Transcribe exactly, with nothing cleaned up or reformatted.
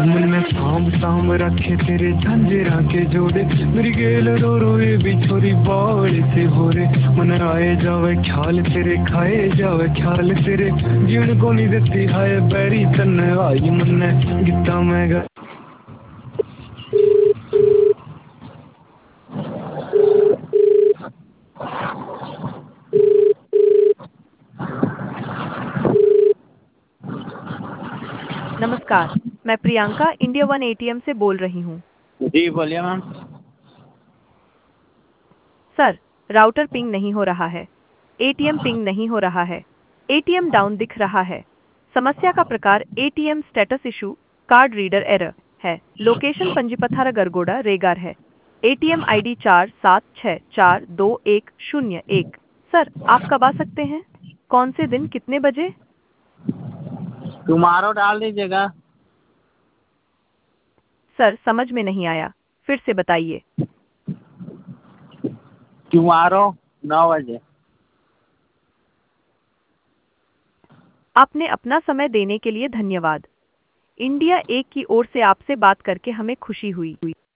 मैंने साम साम रखे तेरे झंझरा के जोड़े, मेरी गेल रो रो ये भी छोरी बावड़ी से हो रे। मन आए जावे ख्याल तेरे, खाए जावे ख्याल तेरे, जीण को नहीं देती हाय बैरी तन आई मन्ने गीता मैं गा। नमस्कार, मैं प्रियंका इंडिया वन एटीएम से बोल रही हूँ। जी बोलिए मैम। सर, राउटर पिंग नहीं हो रहा है, एटीएम पिंग नहीं हो रहा है, एटीएम डाउन दिख रहा है। समस्या का प्रकार ATM status issue, card reader error है। लोकेशन पंजीपथारा गरगोड़ा रेगार है। एटीएम आईडी चार सात छः चार दो एक शून्य एक। सर, आप कब आ सकते हैं? कौन से दिन, कितने बजे? टुमारो डाल दीजिएगा। सर, समझ में नहीं आया, फिर से बताइए। टुमारो नौ बजे। आपने अपना समय देने के लिए धन्यवाद। इंडिया एक की ओर से आपसे बात करके हमें खुशी हुई।